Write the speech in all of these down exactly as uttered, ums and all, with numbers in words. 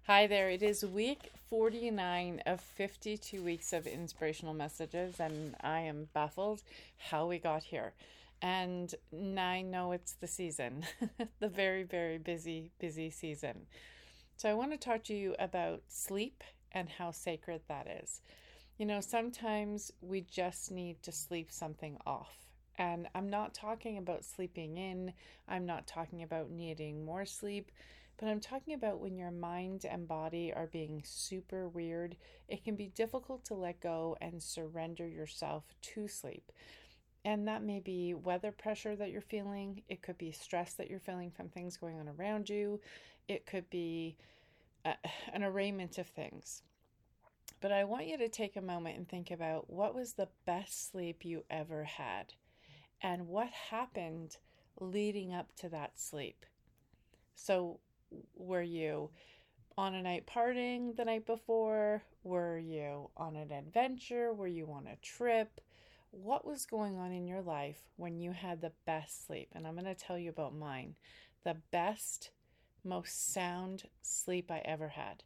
Hi there. It is week forty-nine of fifty-two weeks of inspirational messages, and I am baffled how we got here. And I know it's the season, the very, very busy, busy season. So I want to talk to you about sleep and how sacred that is. You know, sometimes we just need to sleep something off. And I'm not talking about sleeping in, I'm not talking about needing more sleep, but I'm talking about when your mind and body are being super weird, it can be difficult to let go and surrender yourself to sleep. And that may be weather pressure that you're feeling, it could be stress that you're feeling from things going on around you, it could be a, an arrayment of things. But I want you to take a moment and think about what was the best sleep you ever had and what happened leading up to that sleep. So, were you on a night partying the night before? Were you on an adventure? Were you on a trip? What was going on in your life when you had the best sleep? And I'm going to tell you about mine. The best, most sound sleep I ever had.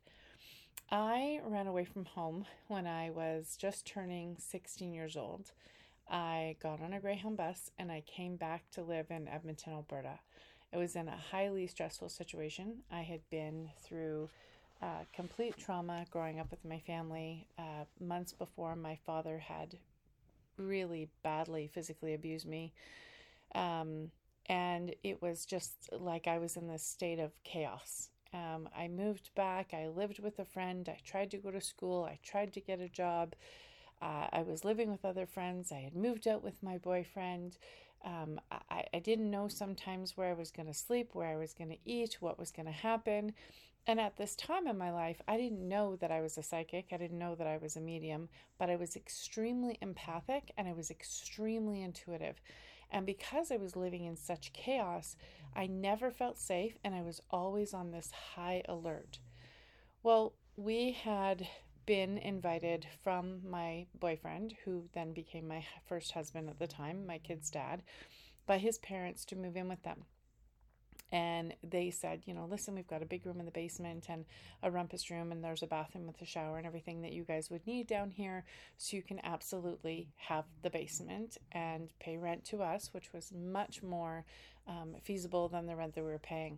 I ran away from home when I was just turning sixteen years old. I got on a Greyhound bus and I came back to live in Edmonton, Alberta. It was in a highly stressful situation. I had been through uh, complete trauma growing up with my family. Uh, months before, my father had really badly physically abused me. Um, and it was just like I was in this state of chaos. Um, I moved back. I lived with a friend. I tried to go to school. I tried to get a job. Uh, I was living with other friends. I had moved out with my boyfriend. Um, I, I didn't know sometimes where I was going to sleep, where I was going to eat, what was going to happen. And at this time in my life, I didn't know that I was a psychic. I didn't know that I was a medium, but I was extremely empathic and I was extremely intuitive. And because I was living in such chaos, I never felt safe and I was always on this high alert. Well, we had been invited from my boyfriend, who then became my first husband at the time, my kid's dad, by his parents to move in with them. And they said, you know, listen, we've got a big room in the basement and a rumpus room, and there's a bathroom with a shower and everything that you guys would need down here. So you can absolutely have the basement and pay rent to us, which was much more um, feasible than the rent that we were paying.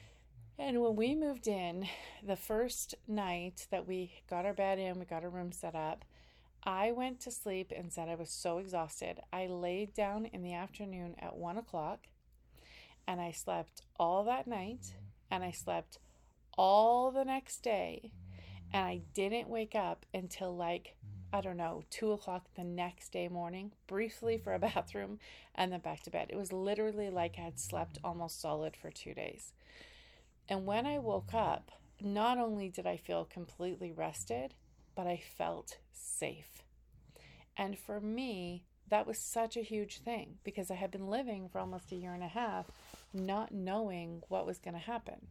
And when we moved in, the first night that we got our bed in, we got our room set up, I went to sleep and said I was so exhausted. I laid down in the afternoon at one o'clock and I slept all that night and I slept all the next day. And I didn't wake up until like, I don't know, two o'clock the next day morning, briefly for a bathroom and then back to bed. It was literally like I had slept almost solid for two days. And when I woke up, not only did I feel completely rested, but I felt safe. And for me, that was such a huge thing because I had been living for almost a year and a half not knowing what was going to happen.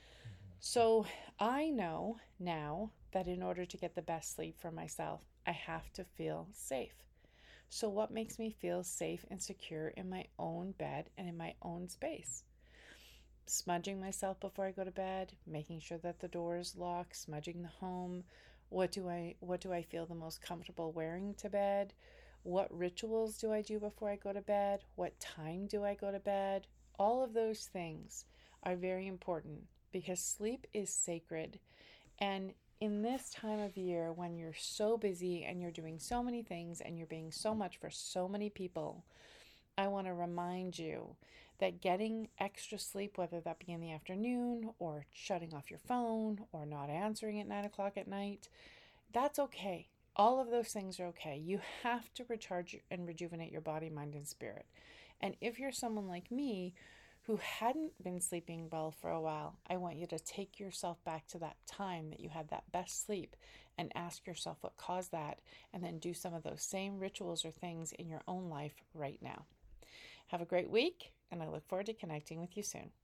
So I know now that in order to get the best sleep for myself, I have to feel safe. So what makes me feel safe and secure in my own bed and in my own space? Smudging myself before I go to bed, making sure that the door is locked, smudging the home. What do I what do I feel the most comfortable wearing to bed? What rituals do I do before I go to bed? What time do I go to bed? All of those things are very important because sleep is sacred. And in this time of year when you're so busy and you're doing so many things and you're being so much for so many people, I want to remind you that getting extra sleep, whether that be in the afternoon or shutting off your phone or not answering at nine o'clock at night, that's okay. All of those things are okay. You have to recharge and rejuvenate your body, mind, and spirit. And if you're someone like me who hadn't been sleeping well for a while, I want you to take yourself back to that time that you had that best sleep and ask yourself what caused that, and then do some of those same rituals or things in your own life right now. Have a great week, and I look forward to connecting with you soon.